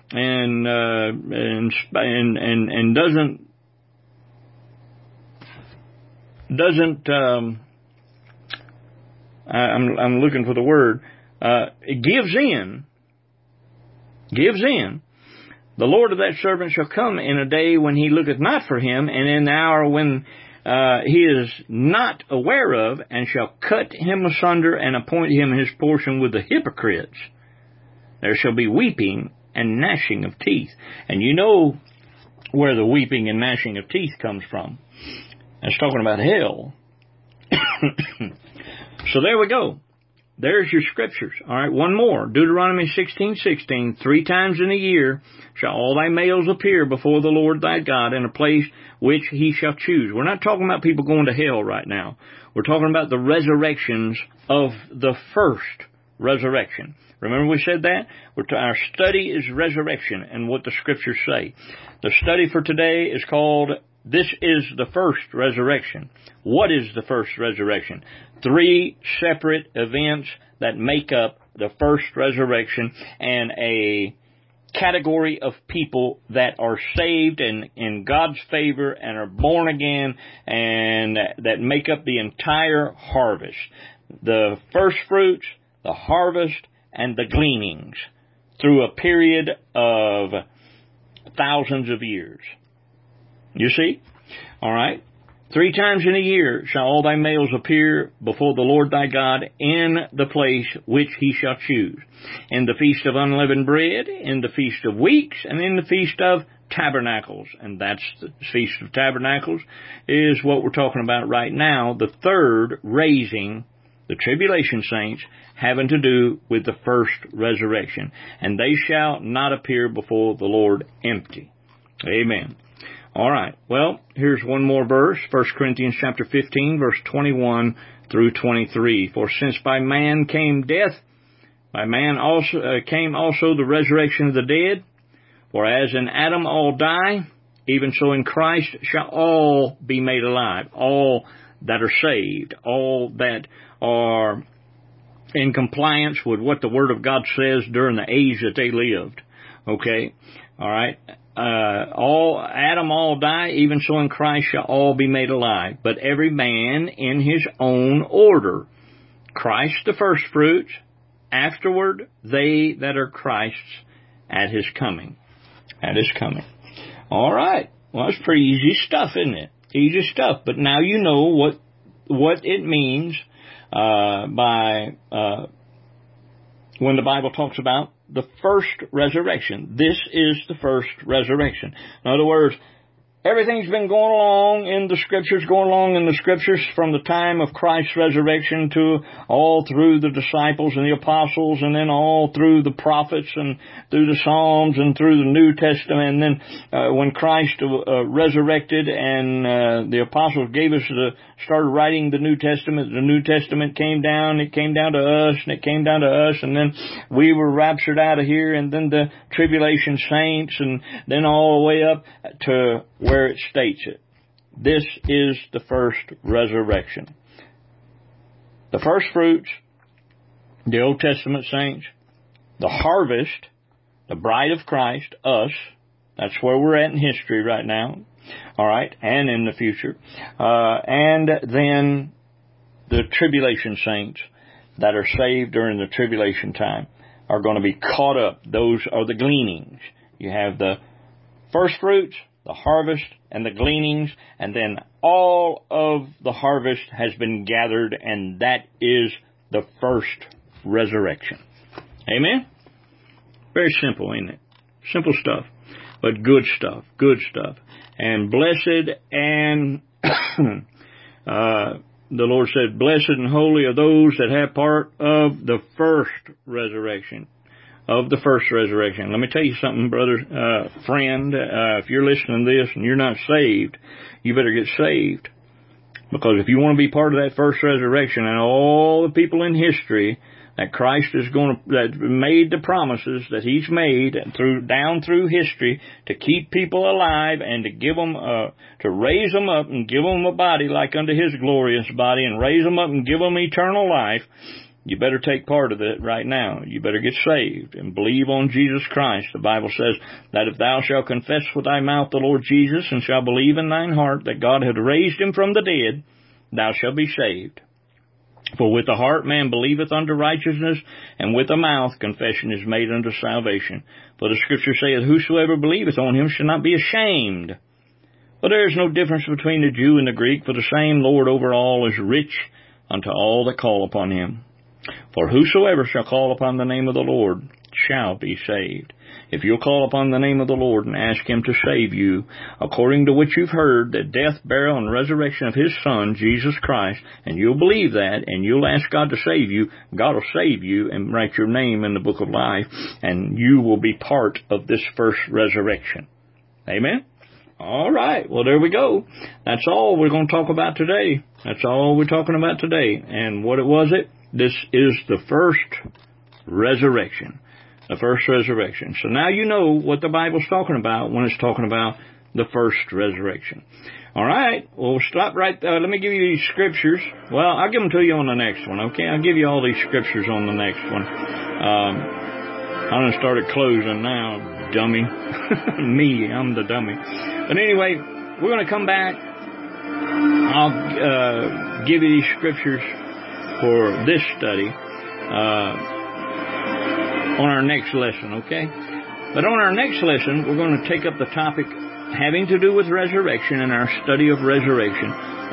doesn't I'm looking for the word, gives in, the Lord of that servant shall come in a day when he looketh not for him, and in the hour when he is not aware of, and shall cut him asunder, and appoint him his portion with the hypocrites. There shall be weeping and gnashing of teeth. And you know where the weeping and gnashing of teeth comes from. That's talking about hell. So there we go. There's your scriptures. All right, one more. Deuteronomy 16:16. 3 times in a year shall all thy males appear before the Lord thy God in a place which he shall choose. We're not talking about people going to hell right now. We're talking about the resurrections of the first resurrection. Remember we said that? Our study is resurrection and what the scriptures say. The study for today is called, This is the First Resurrection. What is the first resurrection? 3 separate events that make up the first resurrection, and a category of people that are saved and in God's favor and are born again, and that make up the entire harvest. The first fruits, the harvest, and the gleanings through a period of thousands of years. You see? All right. 3 times in a year shall all thy males appear before the Lord thy God in the place which he shall choose. In the feast of unleavened bread, in the feast of weeks, and in the feast of tabernacles. And that's the Feast of Tabernacles is what we're talking about right now. The third raising, the tribulation saints, having to do with the first resurrection. And they shall not appear before the Lord empty. Amen. All right. Well, here's one more verse. 1 Corinthians chapter 15, verse 21 through 23. For since by man came death, By man also came also the resurrection of the dead. For as in Adam all die, even so in Christ shall all be made alive. All that are saved. All that are in compliance with what the Word of God says during the age that they lived. Okay? Alright? Adam all die, even so in Christ shall all be made alive. But every man in his own order. Christ the first fruits, afterward they that are Christ's at His coming. At His coming. Alright. Well, it's pretty easy stuff, isn't it? Easy stuff. But now you know what it means by when the Bible talks about the first resurrection. This is the first resurrection. In other words, everything's been going along in the Scriptures from the time of Christ's resurrection to all through the disciples and the apostles, and then all through the prophets and through the Psalms and through the New Testament. And then when Christ resurrected and the apostles started writing the New Testament came down. It came down to us, and it came down to us, and then we were raptured out of here, and then the tribulation saints, and then all the way up to where it states it. This is the first resurrection. The first fruits, the Old Testament saints, the harvest, the bride of Christ, us, that's where we're at in history right now, alright, and in the future, and then the tribulation saints that are saved during the tribulation time are going to be caught up. Those are the gleanings. You have the first fruits, the harvest, and the gleanings, and then all of the harvest has been gathered, and that is the first resurrection. Amen? Very simple, ain't it? Simple stuff, but good stuff, good stuff. And blessed and, the Lord said, blessed and holy are those that have part of the first resurrection. Of the first resurrection. Let me tell you something, brother, friend, if you're listening to this and you're not saved, you better get saved. Because if you want to be part of that first resurrection and all the people in history that Christ is that made the promises that He's made down through history to keep people alive and to give them, to raise them up and give them a body like unto His glorious body and raise them up and give them eternal life, you better take part of it right now. You better get saved and believe on Jesus Christ. The Bible says that if thou shalt confess with thy mouth the Lord Jesus and shalt believe in thine heart that God hath raised Him from the dead, thou shalt be saved. For with the heart man believeth unto righteousness, and with the mouth confession is made unto salvation. For the Scripture saith, whosoever believeth on Him shall not be ashamed. But there is no difference between the Jew and the Greek, for the same Lord over all is rich unto all that call upon Him. For whosoever shall call upon the name of the Lord shall be saved. If you'll call upon the name of the Lord and ask Him to save you, according to which you've heard, that death, burial, and resurrection of His Son, Jesus Christ, and you'll believe that, and you'll ask God to save you, God will save you and write your name in the book of life, and you will be part of this first resurrection. Amen? All right. Well, there we go. That's all we're going to talk about today. That's all we're talking about today. And what was it? This is the first resurrection. The first resurrection. So now you know what the Bible's talking about when it's talking about the first resurrection. All right. Well, we'll stop right there. Let me give you these scriptures. Well, I'll give them to you on the next one, okay? I'll give you all these scriptures on the next one. I done started closing now, dummy. Me, I'm the dummy. But anyway, we're going to come back. I'll give you these scriptures for this study on our next lesson, okay? But on our next lesson, we're going to take up the topic having to do with resurrection and our study of resurrection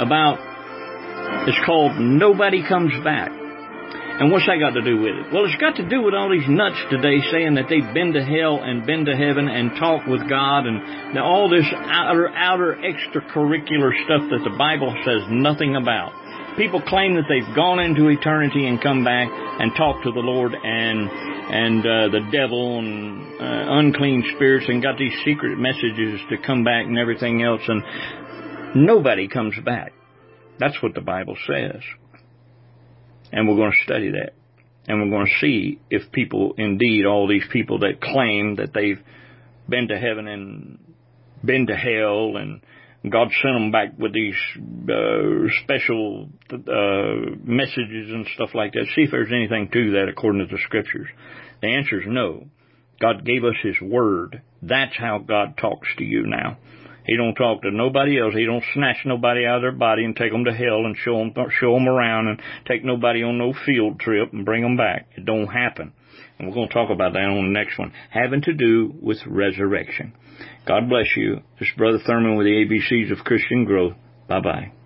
it's called Nobody Comes Back. And what's that got to do with it? Well, it's got to do with all these nuts today saying that they've been to hell and been to heaven and talked with God and all this outer extracurricular stuff that the Bible says nothing about. People claim that they've gone into eternity and come back and talked to the Lord and the devil and unclean spirits and got these secret messages to come back and everything else, and nobody comes back. That's what the Bible says. And we're going to study that. And we're going to see if people, indeed, all these people that claim that they've been to heaven and been to hell, and God sent them back with these special messages and stuff like that. See if there's anything to that according to the Scriptures. The answer is no. God gave us His Word. That's how God talks to you now. He don't talk to nobody else. He don't snatch nobody out of their body and take them to hell and show them around and take nobody on no field trip and bring them back. It don't happen. And we're going to talk about that on the next one, having to do with resurrection. God bless you. This is Brother Thurman with the ABCs of Christian Growth. Bye-bye.